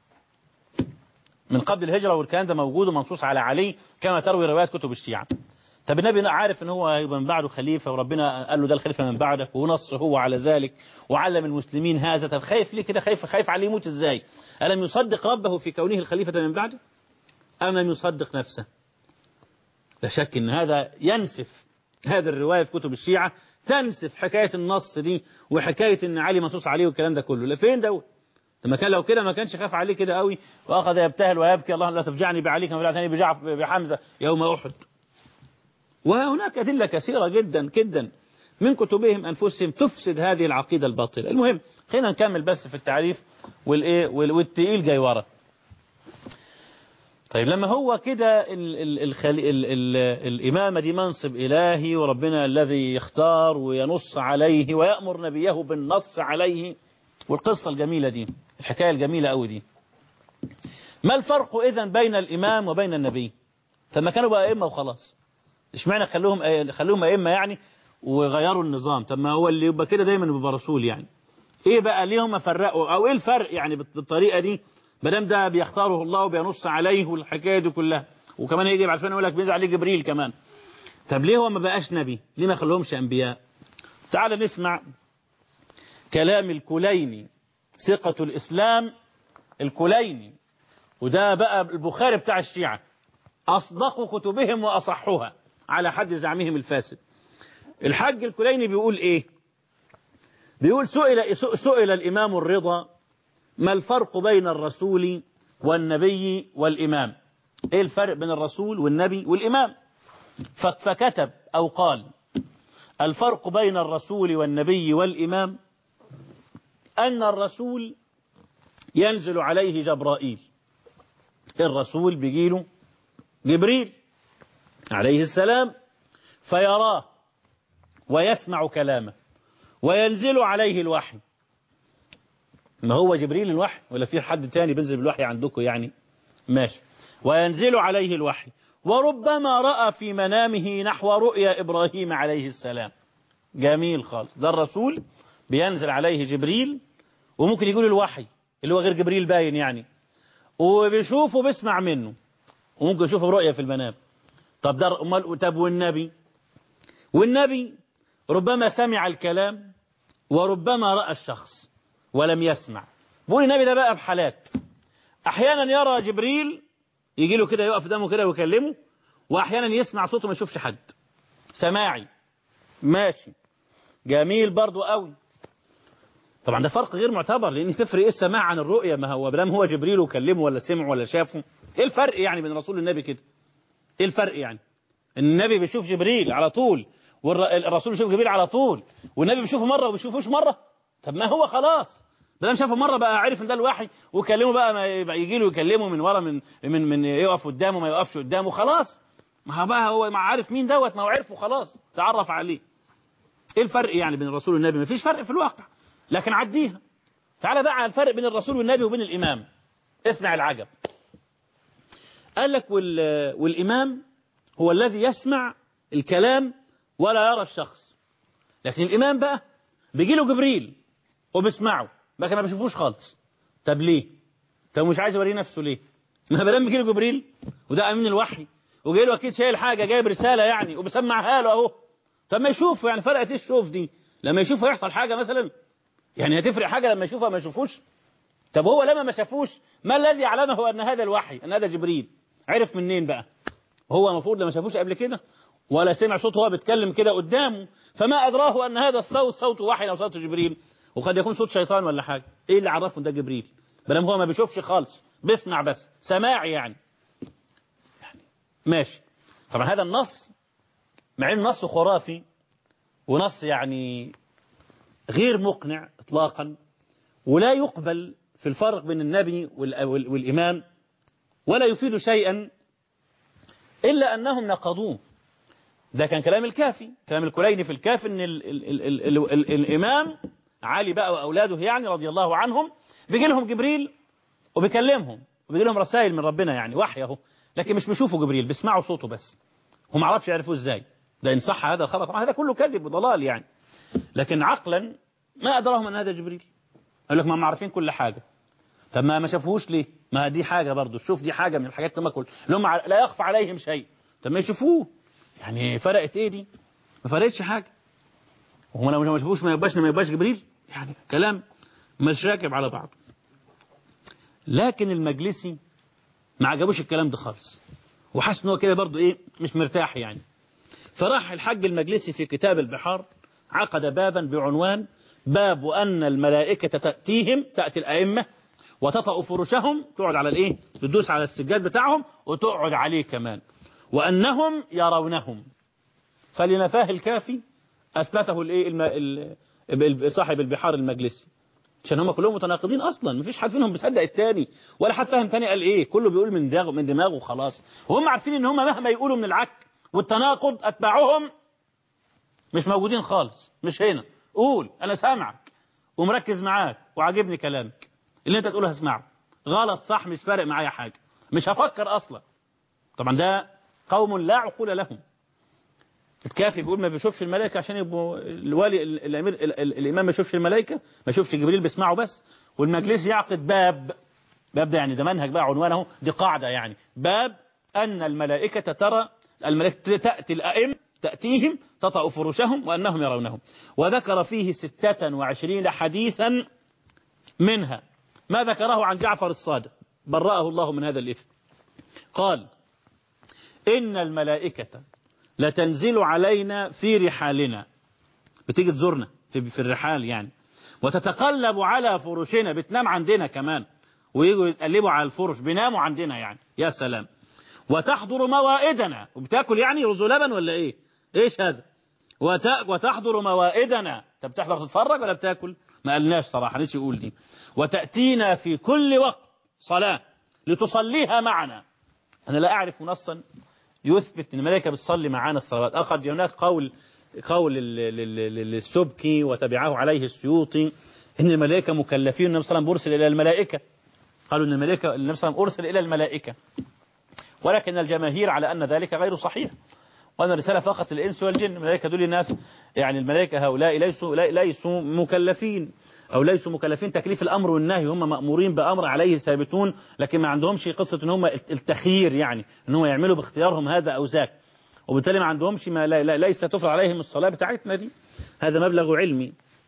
من قبل الهجرة والكلام ده موجود ومنصوص على علي كما تروي روايات كتب الشيعة. طب النبي عارف ان هو هيبقى من بعده خليفة وربنا قال له ده الخليفة من بعدك ونص هو على ذلك وعلم المسلمين هذا، طب خايف ليه كده؟ خايف خايف عليه يموت ازاي؟ ألم يصدق ربه في كونه الخليفة من بعده أم لم يصدق نفسه؟ لا شك ان هذا ينسف، هذه الرواية في كتب الشيعة تنسف حكاية النص دي وحكاية ان علي منصوص عليه والكلام ده كله. لفين دوت؟ لما كان لو كده ما كانش خاف عليه كده قوي واخذ يبتهل ويبكي اللهم لا تفجعني بعلي كما فجعتني بجعفر بحمزة يوم أحد. وهناك أدلة كثيرة جدا جدا من كتبهم أنفسهم تفسد هذه العقيدة الباطلة. المهم خلينا نكمل بس في التعريف والايه والتقيل جاي ورا. طيب لما هو كده ال ال ال ال ال الإمامة دي منصب إلهي وربنا الذي يختار وينص عليه ويأمر نبيه بالنص عليه، والقصة الجميلة دي الحكاية الجميلة قوي دي، ما الفرق إذن بين الإمام وبين النبي؟ فما كانوا بقى أئمة وخلاص، اشمعنى خلوهم خلوهم أئمة يعني وغيروا النظام؟ طب ما هو اللي يبقى كده دايما بيبقى رسول يعني، إيه بقى ليه هم فرقوا أو إيه الفرق يعني بالطريقة دي؟ مادام ده بيختاره الله وبينص عليه والحكايه دي كلها، وكمان يجي بعد شويه يقول لك بينزل عليه جبريل كمان. طب ليه هو ما بقاش نبي؟ ليه ما خلوهمش انبياء؟ تعال نسمع كلام الكليني ثقة الإسلام الكليني، وده بقى البخاري بتاع الشيعة، أصدق كتبهم وأصحها على حد زعمهم الفاسد. الحاج الكليني بيقول إيه؟ بيقول سئل سئل الإمام الرضا ما الفرق بين الرسول والنبي والإمام؟ إيه الفرق بين الرسول والنبي والإمام؟ فكتب أو قال الفرق بين الرسول والنبي والإمام أن الرسول ينزل عليه جبرائيل، الرسول بيجيله جبريل عليه السلام فيراه ويسمع كلامه وينزل عليه الوحي. ما هو جبريل الوحي ولا في حد تاني بينزل بالوحي عندكم يعني؟ ماشي. وينزل عليه الوحي، وربما رأى في منامه نحو رؤيا إبراهيم عليه السلام. جميل خالص، ده الرسول بينزل عليه جبريل وممكن يقول الوحي اللي هو غير جبريل باين يعني، وبيشوفه بيسمع منه وممكن يشوفه رؤيا في المنام. طب ده طب والنبي؟ والنبي ربما سمع الكلام وربما رأى الشخص ولم يسمع. بقول النبي ده بقى بحالات، احيانا يرى جبريل يجي له كده يقف قدامه كده ويكلمه، واحيانا يسمع صوته ما يشوفش حد، سماعي ماشي جميل برضو قوي. طبعا ده فرق غير معتبر، لان تفرق ايه السماع عن الرؤية؟ ما هو بلام هو جبريل وكلمه ولا سمع ولا شافه ايه الفرق يعني بين الرسول والنبي كده؟ ايه الفرق يعني؟ ان النبي بيشوف جبريل على طول والرسول بيشوف جبريل على طول، والنبي بيشوفه مره وبيشوفوش مره. طب ما هو خلاص ده لما شافه مره بقى عارف ان ده الوحي، وكلمه بقى ما يجي له يكلمه من ورا، من من من يقف قدامه ما يقفش قدامه، خلاص. ما هو بقى هو ما عارف مين دوت، ما هو عرفه خلاص، تعرف عليه. ايه الفرق يعني بين الرسول والنبي؟ ما فيش فرق في الواقع، لكن عديها. تعالى بقى على الفرق بين الرسول والنبي وبين الامام. اسمع العجب. قال لك والامام هو الذي يسمع الكلام ولا يرى الشخص، لكن الامام بقى بيجي له جبريل وبيسمعه لكن ما بيشوفوش خالص. طب ليه؟ طب مش عايز يوريه نفسه ليه؟ ما بدل بيجي له جبريل وده امين الوحي وجاي له اكيد شايل حاجه، جايب رساله يعني وبسمعها له اهو. طب ما يشوفه، يعني فرقت ايه الشوف دي؟ لما يشوفه يحصل حاجه مثلا؟ يعني هتفرق حاجه لما يشوفها ما يشوفوش؟ طب هو لما ما شافوش ما الذي علمه ان هذا الوحي، ان هذا جبريل؟ عرف منين بقى؟ هو المفروض لما شافوش قبل كده ولا سمع صوته وهو بيتكلم كده قدامه، فما ادراه ان هذا الصوت صوت وحي او صوت جبريل، وقد يكون صوت شيطان ولا حاجه. ايه اللي عرفه ده جبريل؟ بلام هو ما بيشوفش خالص، بيسمع بس، سماع يعني. يعني ماشي. طبعا هذا النص مع انه نص خرافي ونص يعني غير مقنع اطلاقا، ولا يقبل في الفرق بين النبي والامام، ولا يفيد شيئا الا انهم نقضوه. ده كان كلام الكافي، كلام الكليني في الكافي، ان ال ال ال ال ال ال الامام علي بقى واولاده يعني رضي الله عنهم بيجي لهم جبريل وبيكلمهم وبيجي لهم رسائل من ربنا يعني وحي اهو، لكن مش بيشوفوا جبريل، بيسمعوا صوته بس. هم ما عرفش يعرفوه ازاي. ده ان صح هذا الخبر، طبعا هذا كله كذب وضلال يعني، لكن عقلا ما ادراهم ان هذا جبريل. قال لك ما هم عارفين كل حاجه. طب ما ما شافوهوش ليه؟ ما دي حاجه برضه، شوف دي حاجه من الحاجات اللي هم اللي هم لا يخفى عليهم شيء. طب ما يشوفوه، يعني فرقت ايه دي؟ ما فرقتش حاجه. وهم لو ما شافوش ما يبقاش ما يبقاش جبريل، يعني كلام مش راكب على بعض. لكن المجلسي ما عجبوش الكلام ده خالص، وحس ان هو كده برضه ايه مش مرتاح يعني. فراح الحج المجلسي في كتاب البحار عقد بابا بعنوان باب أن الملائكة تأتيهم، تأتي الأئمة وتطأ فرشهم، تقعد على الايه، تدوس على السجاد بتاعهم وتقعد عليه كمان، وأنهم يرونهم. فلنفاه الكافي أثبته الايه صاحب البحار المجلسي، عشان هم كلهم متناقضين أصلا، مفيش حد فيهم بيصدق التاني ولا حد فاهم تاني قال ايه، كله بيقول من دماغه من دماغه خلاص. وهم عارفين ان هم مهما يقولوا من العك والتناقض أتباعهم مش موجودين خالص، مش هنا. قول أنا سامعك ومركز معاك وعاجبني كلامك، اللي انت تقوله هسمعه، غلط صح مش فارق معايا حاجة، مش هفكر أصلا. طبعا ده قوم لا عقول لهم. الكافي بيقول ما بيشوفش الملائكة عشان يبقوا الوالي الأمير الإمام ما يشوفش الملائكة، ما يشوفش جبريل بيسمعه بس. والمجلس يعقد باب، باب ده يعني ده منهج بقى عنوانه، دي قاعدة يعني، باب أن الملائكة ترى، الملائكة تأتي الأئمة تأتيهم تطأ فرشهم وأنهم يرونهم. وذكر فيه ستة وعشرين حديثا، منها ما ذكره عن جعفر الصادق برأه الله من هذا الإثم. قال إن الملائكة لتنزل علينا في رحالنا، بتيجي تزورنا في, في الرحال يعني، وتتقلب على فرشنا، بتنام عندنا كمان، ويجوا يتقلبوا على الفرش بيناموا عندنا يعني، يا سلام. وتحضر موائدنا، وبتاكل يعني رز لبن ولا ايه؟ ايش هذا؟ وتحضر موائدنا، طب بتحضر تتفرج ولا بتاكل؟ ما قالناش صراحة، نسي يقول دي. وتأتينا في كل وقت صلاة لتصليها معنا. أنا لا أعرف نصا يثبت أن الملائكة بتصلي معانا الصلاة. أخذ هناك قول قول السبكي وتبعه عليه السيوطي أن الملائكة مكلفين، النبي صلى الله عليه وسلم أرسل إلى الملائكة، قالوا أن الملائكة النبي صلى الله عليه وسلم أرسل إلى الملائكة، ولكن الجماهير على أن ذلك غير صحيح، وأن الرسالة فقط للإنس والجن. الملائكة دول الناس يعني، الملائكة هؤلاء ليسوا ليسوا مكلفين أو ليسوا مكلفين تكليف الأمر والنهي، هم مأمورين بأمر عليه ثابتون، لكن ما عندهمش قصة إن هم التخيير يعني إن هم يعملوا باختيارهم هذا أو ذاك، وبالتالي ما عندهمش ما ليس تفرض عليهم الصلاة بتاعتنا دي. هذا مبلغ علمي.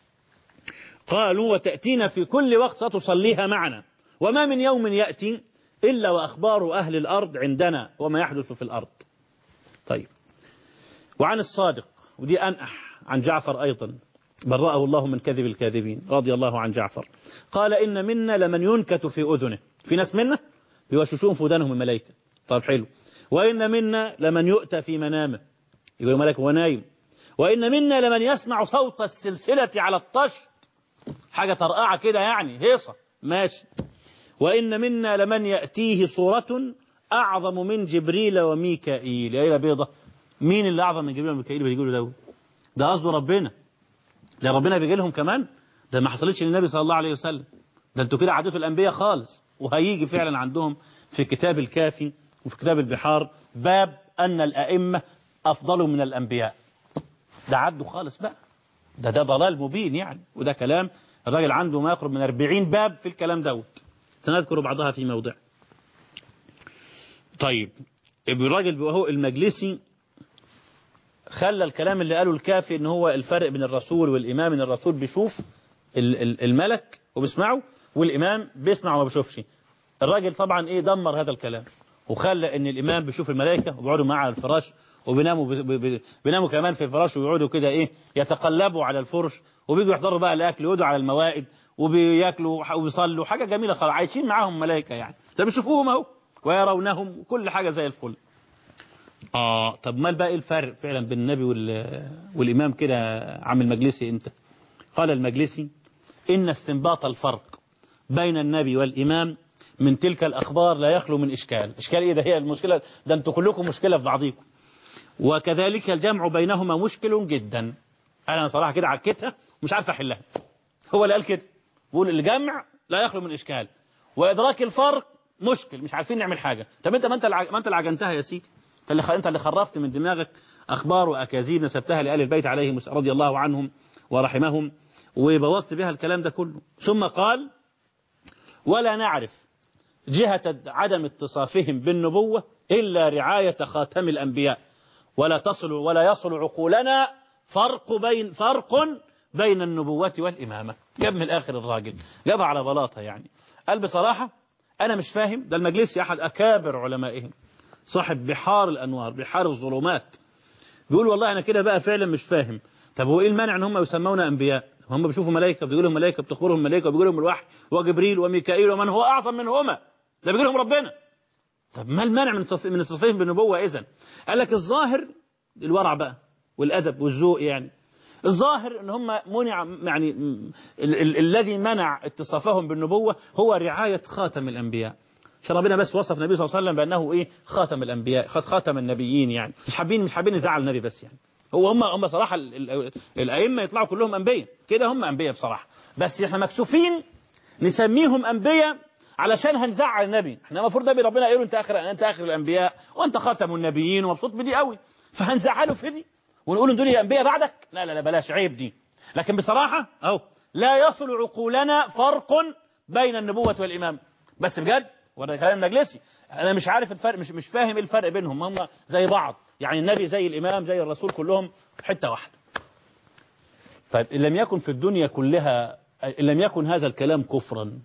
قالوا وتأتينا في كل وقت ستصليها معنا، وما من يوم يأتي إلا وأخبار أهل الأرض عندنا وما يحدث في الأرض. طيب، وعن الصادق، ودي أنأح عن جعفر أيضا برأه الله من كذب الكاذبين، رضي الله عن جعفر، قال إن منا لمن ينكت في أذنه، في ناس منا بيوشوشون في ودانهم الملائكة. طب حلو. وإن منا لمن يؤتى في منامه، يقول الملائكة هو نايم. وإن منا لمن يسمع صوت السلسلة على الطشت، حاجة طرقعة كده يعني هيصة ماشي. وإن منا لمن يأتيه صورة أعظم من جبريل وميكائيل. يا إلى بيضة، مين اللي أعظم من جبريل وميكائيل بيقولوا ده؟ ده قصده ربنا. ده ربنا بيجي لهم كمان. ده ما حصلتش للنبي صلى الله عليه وسلم. ده انتوا كده عديتوا الأنبياء خالص. وهيجي فعلا عندهم في كتاب الكافي وفي كتاب البحار باب أن الأئمة أفضل من الأنبياء. ده عدوا خالص بقى. ده ده ضلال مبين يعني. وده كلام الراجل عنده ما يقرب من أربعين باب في الكلام دوت، سنذكر بعضها في موضع. طيب الراجل وهو المجلسي خلى الكلام اللي قاله الكافي ان هو الفرق بين الرسول والإمام، ان الرسول بيشوف الملك وبيسمعه، والإمام بيسمع وما بيشوفش. الراجل طبعا ايه دمر هذا الكلام وخلى ان الإمام بيشوف الملائكة وبيقعدوا معاه على الفراش وبيناموا بيناموا كمان في الفراش ويقعدوا كده ايه يتقلبوا على الفرش وبيجوا يحضروا بقى الاكل ويقعدوا على الموائد وبياكلوا وبيصلوا، حاجة جميلة خالص، عايشين معاهم ملائكة يعني. ده بيشوفوهم اهو ويرونهم وكل حاجة زي الفل. اه طب ما بقى ايه الفرق فعلا بين النبي والإمام كده عم المجلسي انت؟ قال المجلسي إن استنباط الفرق بين النبي والإمام من تلك الأخبار لا يخلو من إشكال. إشكال إيه؟ ده هي المشكلة، ده أنتوا كلكم مشكلة في بعضيكم. وكذلك الجمع بينهما مشكل جدا. أنا صراحة كده عكتها مش عارف أحلها. هو اللي قال كده، بيقول الجمع لا يخلو من إشكال وإدراك الفرق مشكل، مش عارفين نعمل حاجة. طب أنت ما أنت ما أنت اللي عجنتها يا سيدي، أنت اللي أنت اللي خرفت من دماغك أخبار وأكاذيب نسبتها لآل البيت عليهم رضي الله عنهم ورحمهم وبوظت بها الكلام ده كله. ثم قال ولا نعرف جهة عدم اتصافهم بالنبوة إلا رعاية خاتم الأنبياء ولا تصل ولا يصل عقولنا فرق بين فرق بين النبوة والإمامة. جاب من الآخر الراجل جابها على بلاطة يعني. قال بصراحة أنا مش فاهم. ده المجلسي أحد أكابر علمائهم صاحب بحار الأنوار بحار الظلمات، بيقول والله أنا كده بقى فعلا مش فاهم. طب هو إيه المانع إن هم يسمون أنبياء؟ هم بيشوفوا ملائكة بيقولوا ملائكة بتخبرهم ملائكة وبيقولوا لهم الوحي وجبريل وميكائيل ومن هو أعظم منهما، ده بيقول لهم ربنا. طب ما المانع من من التصفيهم بالنبوة إذن؟ قال لك الظاهر الورع بقى والأدب والذوق يعني. الظاهر ان هم منع يعني ال ال الذي منع اتصافهم بالنبوة هو رعاية خاتم الأنبياء. عشان ربنا بس وصف النبي صلى الله عليه وسلم بأنه إيه خاتم الأنبياء خاتم النبيين يعني. مش حابين مش حابين يزعل النبي بس يعني. هو هم هم صراحة ال ال الأئمة يطلعوا كلهم أنبياء كده، هم أنبياء بصراحة، بس احنا مكسوفين نسميهم أنبياء علشان هنزعل النبي. احنا المفروض نبي ربنا يقول انت آخر انت آخر الأنبياء وانت خاتم النبيين ومبسوط بدي قوي، فهنزعله في دي ونقول دول أنبياء بعدك. لا لا لا بلاش، عيب دي. لكن بصراحة اهو لا يصل عقولنا فرق بين النبوة والإمام. بس بجد وده كلام مجلسي، انا مش عارف الفرق، مش مش فاهم ايه الفرق بينهم. هم زي بعض يعني، النبي زي الإمام زي الرسول كلهم حتة واحدة. طيب إن لم يكن في الدنيا كلها، إن لم يكن هذا الكلام كفرا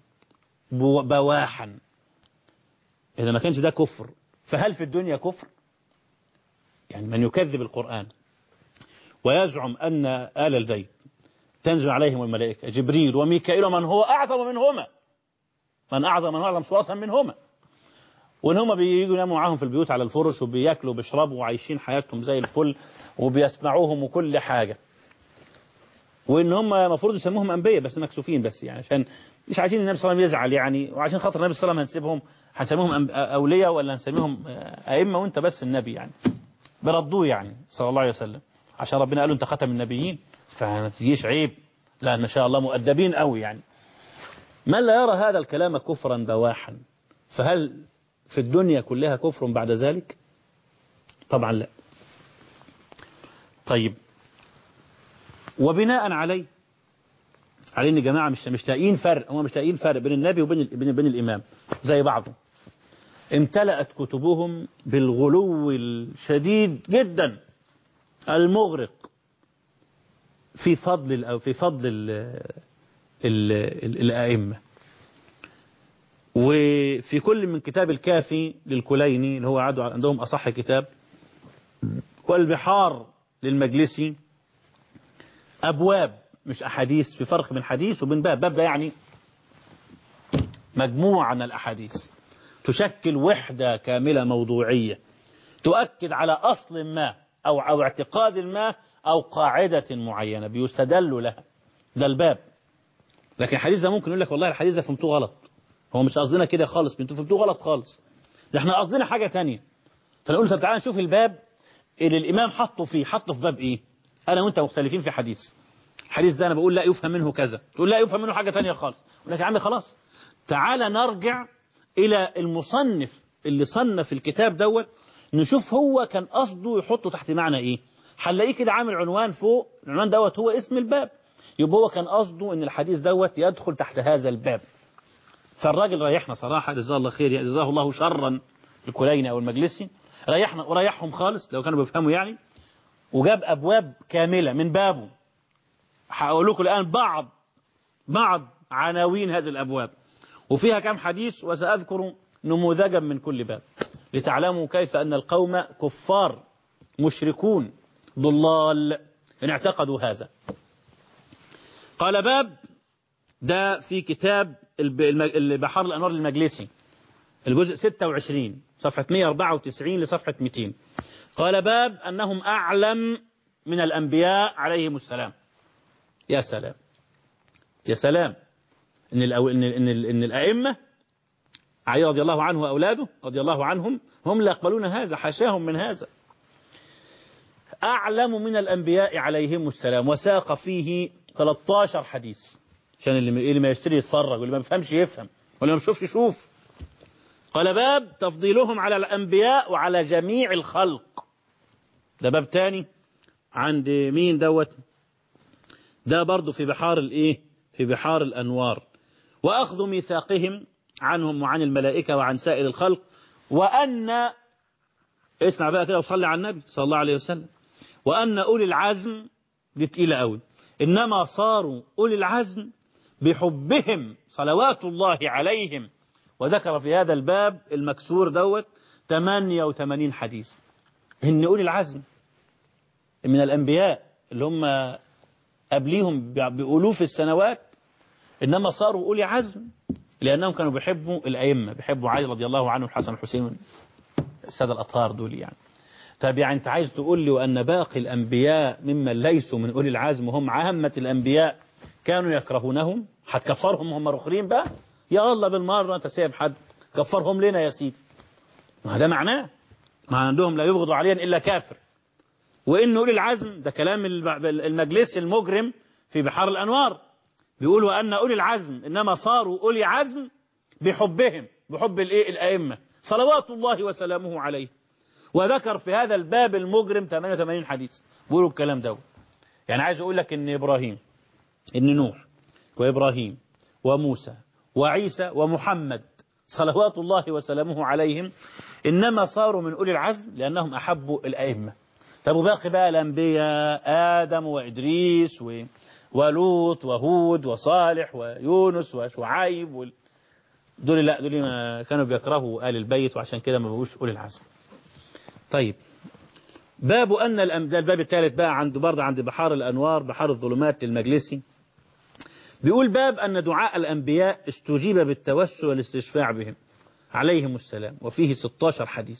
بواحا، إذا ما كانش ده كفر فهل في الدنيا كفر؟ يعني من يكذب القرآن ويزعم أن آل البيت تنزل عليهم الملائكة جبريل وميكائيل ومن هو أعظم منهما، من أعظم من أعظم صورة منهما، وإن هم بييجوا يناموا معاهم في البيوت على الفرش وبياكلوا وبيشربوا وعايشين حياتهم زي الفل وبيسمعوهم وكل حاجة، وإن هم المفروض يسموهم أنبياء بس مكسوفين بس يعني عشان مش عايزين النبي صلى الله عليه وسلم يزعل يعني، وعشان خاطر النبي صلى الله عليه وسلم هنسيبهم هنسميهم أولياء ولا هنسميهم أئمة وأنت بس النبي يعني. بردوه يعني صلى الله عليه وسلم عشان ربنا قال له أنت ختم النبيين فما تجيش عيب. لا ما شاء الله مؤدبين قوي يعني. من لا يرى هذا الكلام كفرا بواحا فهل في الدنيا كلها كفر بعد ذلك؟ طبعا لا. طيب وبناء عليه على ان جماعه مش مش لاقيين فرق، هم مش لاقيين فرق بين النبي وبين بين, بين الامام زي بعضه، امتلأت كتبهم بالغلو الشديد جدا المغرق في فضل او في فضل ال ال ال الائمه. وفي كل من كتاب الكافي للكليني اللي هو عندهم اصح كتاب، والبحار للمجلسي، أبواب مش أحاديث، في فرق بين حديث وبين باب. باب ده يعني مجموعة من الأحاديث، تشكل وحدة كاملة موضوعية تؤكد على أصل ما أو, أو اعتقاد ما أو قاعدة معينة بيستدل لها. ده الباب. لكن الحديث ده ممكن يقول لك والله الحديث ده فهمتوه غلط، هو مش قصدنا كده خالص، انتوا فهمتوه غلط خالص، ده احنا قصدنا حاجة تانية. فنقول طب تعالى نشوف الباب اللي الإمام حطه فيه، حطه في باب إيه؟ أنا وأنت مختلفين في حديث، الحديث ده أنا بقول لا يفهم منه كذا، تقول لا يفهم منه حاجة تانية خالص. أقول لك يا عم خلاص تعالى نرجع إلى المصنف اللي صنف الكتاب دوت، نشوف هو كان قصده يحطه تحت معنى إيه. هنلاقيه كده عامل عنوان فوق، العنوان دوت هو اسم الباب، يبقى هو كان قصده إن الحديث دوت يدخل تحت هذا الباب. فالراجل ريحنا صراحة، جزاه الله خير، جزاه الله شرا الكليني أو المجلسي، ريحنا وريحهم خالص لو كانوا بيفهموا يعني، وجاب أبواب كاملة من بابه. هقول لكم الآن بعض بعض عناوين هذه الأبواب وفيها كم حديث، وسأذكر نموذجا من كل باب لتعلموا كيف أن القوم كفار مشركون ضلال إن اعتقدوا هذا. قال باب ده في كتاب بحار الأنوار المجلسي الجزء ستة وعشرين صفحة مئة وأربعة وتسعين لصفحة مئتين. قال باب أنهم أعلم من الأنبياء عليهم السلام. يا سلام يا سلام، إن, الأو... إن... إن... إن الأئمة علي رضي الله عنه وأولاده رضي الله عنهم هم لا يقبلون هذا، حاشاهم من هذا. أعلم من الأنبياء عليهم السلام، وساق فيه ثلاثة عشر حديث عشان اللي, اللي ما يشتري يتفرج واللي ما يفهمش يفهم واللي ما يشوفش يشوف. قال باب تفضيلهم على الأنبياء وعلى جميع الخلق. ده باب تاني عند مين دوت؟ ده برضو في بحار الايه في بحار الأنوار. وأخذ ميثاقهم عنهم وعن الملائكة وعن سائر الخلق، وأن اسمع بقى كده وصلي على النبي صلى الله عليه وسلم، وأن أولي العزم دي تقيلة قوي، إنما صاروا أولي العزم بحبهم صلوات الله عليهم. وذكر في هذا الباب المكسور دوت ثمانية وثمانين حديث إن أولي العزم من الأنبياء اللي هم قبليهم بألوف السنوات إنما صاروا أولي عزم لأنهم كانوا بيحبوا الأئمة، بيحبوا علي رضي الله عنه الحسن الحسين السادة الأطهار دول يعني. طب يعني أنت عايز تقول لي وأن باقي الأنبياء ممن ليسوا من أولي العزم وهم عامة الأنبياء كانوا يكرهونهم؟ هتكفرهم هم رخرين بقى؟ يا الله بالمرة أنت سايب حد كفرهم لنا يا سيدي. ما ده معناه ما عندهم لا يبغضوا عليا إلا كافر. وإن أولي العزم ده كلام المجلس المجرم في بحار الأنوار، بيقولوا أن أولي العزم إنما صاروا أولي عزم بحبهم، بحب الإيه الأئمة صلوات الله وسلامه عليه. وذكر في هذا الباب المجرم ثمانية وثمانين حديث بيقولوا الكلام ده. يعني عايز أقول لك إن إبراهيم إن نوح وإبراهيم وموسى وعيسى ومحمد صلوات الله وسلامه عليهم إنما صاروا من أولي العزم لأنهم أحبوا الأئمة. طب وباقي بقى الأنبياء آدم وإدريس و... ولوط وهود وصالح ويونس وشعيب وال... دول لا دول ما كانوا بيكرهوا آل البيت وعشان كده ما بقوش أولي العزم. طيب باب أن الأنبياء، الباب الثالث بقى عند برضه عند بحار الأنوار بحار الظلمات للمجلسي، بيقول باب أن دعاء الأنبياء استجيب بالتوسل والاستشفاع بهم عليهم السلام، وفيه ستة عشر حديث.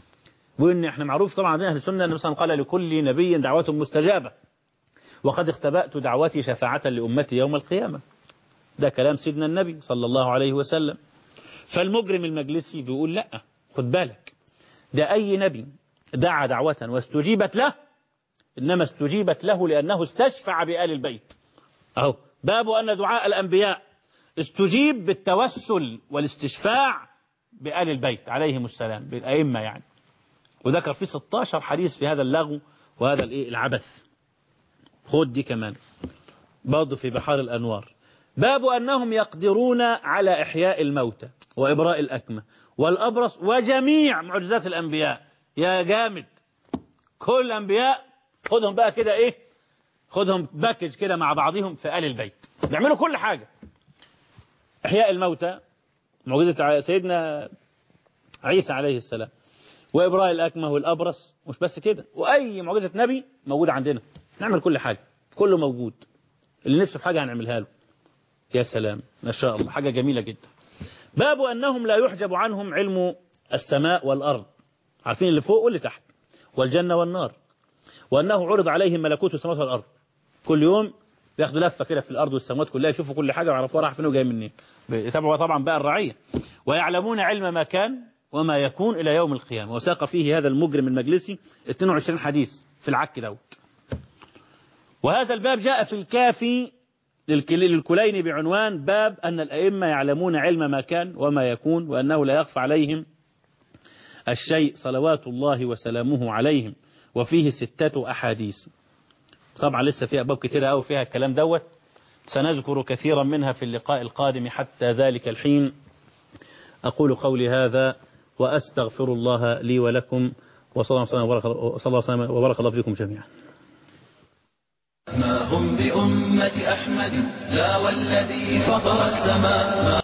وإن احنا معروف طبعا عندنا أهل السنة أن مثلا قال لكل نبي دعوة مستجابة وقد اختبأت دعوتي شفاعة لأمتي يوم القيامة. ده كلام سيدنا النبي صلى الله عليه وسلم. فالمجرم المجلسي بيقول لا خد بالك، ده أي نبي دعا دعوة واستجيبت له إنما استجيبت له لأنه استشفع بآل البيت. أهو باب أن دعاء الأنبياء استجيب بالتوسل والاستشفاع بآل البيت عليهم السلام بالأئمة يعني. وذكر فيه ستة عشر حديث في هذا اللغو وهذا الايه العبث. خد دي كمان برضه في بحار الأنوار. باب أنهم يقدرون على إحياء الموتى وإبراء الأكمة والأبرص وجميع معجزات الأنبياء. يا جامد، كل الأنبياء خدهم بقى كده إيه، خدهم باكج كده مع بعضهم في آل البيت بيعملوا كل حاجة. إحياء الموتى معجزة سيدنا عيسى عليه السلام، وإبراء الأكمة والأبرص، مش بس كده، وأي معجزة نبي موجود عندنا نعمل كل حاجة، كله موجود، اللي نفسه في حاجة هنعملها له. يا سلام ما شاء الله، حاجة جميلة جدا. باب أنهم لا يحجب عنهم علم السماء والأرض، عارفين اللي فوق واللي تحت، والجنة والنار، وأنه عرض عليهم ملكوت السماوات والأرض، كل يوم بياخدوا لفة كده في الأرض والسماوات كلها، يشوفوا كل حاجة ويعرفوا راح فين وجاي منين، يتابعوا طبعا بقى الرعية، ويعلمون علم ما كان وما يكون إلى يوم القيامة. وساق فيه هذا المجرم المجلسي اثنين وعشرين حديث في العك دوت. وهذا الباب جاء في الكافي للكليني بعنوان باب أن الأئمة يعلمون علم ما كان وما يكون، وأنه لا يخفى عليهم الشيء صلوات الله وسلامه عليهم، وفيه ستة أحاديث. طبعا لسه في أبواب كثيرة أو فيها الكلام دوت، سنذكر كثيرا منها في اللقاء القادم. حتى ذلك الحين أقول قولي هذا وأستغفر الله لي ولكم، وصلى الله وبارك الله فيكم جميعا. ما هم بأمة أحمد لا والذي فطر السماء.